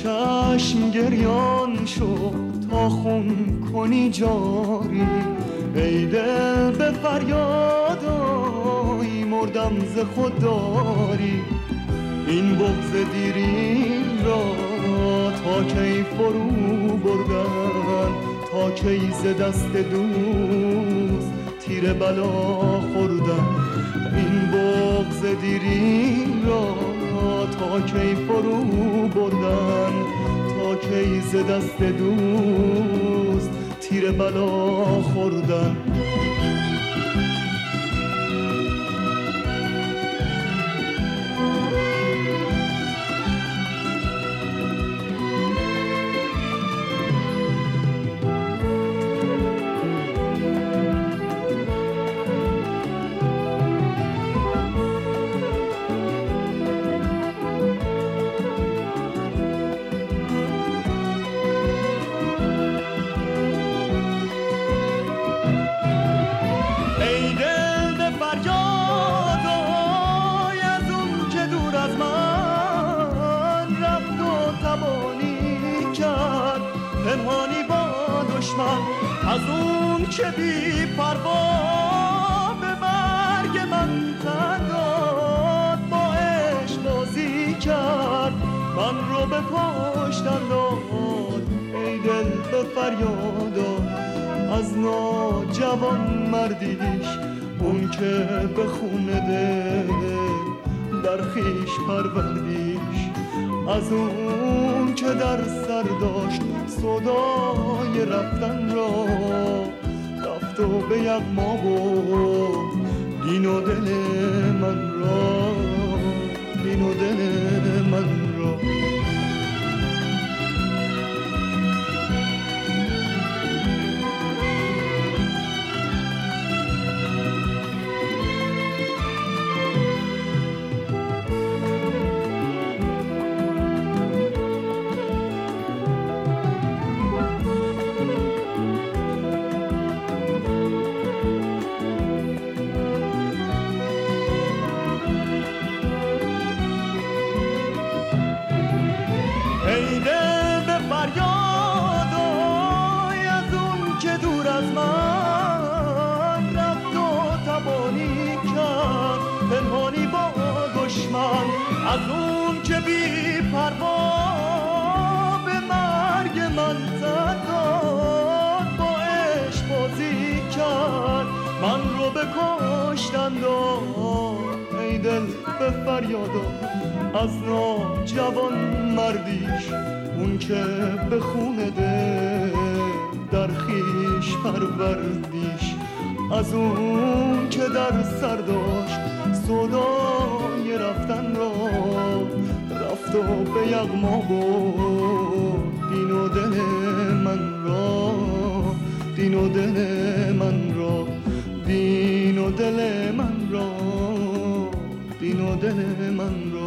چشم گریان شد تا خون کنی جاری، ای دل به فریادایی مردم ز خودداری. این بغض دیرین را تا کی فرو بردن، تا کی ز دست دوست تیر بلا خوردن. این بغض دیرین را تا کی فرو بردن، تا کی ز دست دوست تیر بلا خوردن. پنهانی با دشمن، از اون که بی پروا به مرگ من تن داد، با عشق بازی کرد من رو به کشتن داد. ای دل به فریادا از ناجوان مردیش، اون که به خون دل در خیش پروردیش. از اون که در سر داشت صدای رفتن را، رفت و به یغما برد دین و دل من را، دین و دل من را. ای دل به فریادای از اون که دور از من رفت و تبانی کرد، پنهانی با دشمن. از اون که بی پروا به مرگ من تن داد، با عشق بازی کرد من رو به کشتن داد. ای دل به فریادا از ناجوان مردیش، اون که به خون دل در خیش پروردیش. از اون که در سر داشت صدای رفتن را، رفت و به یغما برد دین و دل من را، دین و دل من را، دین و دل من را، دین و دل من را.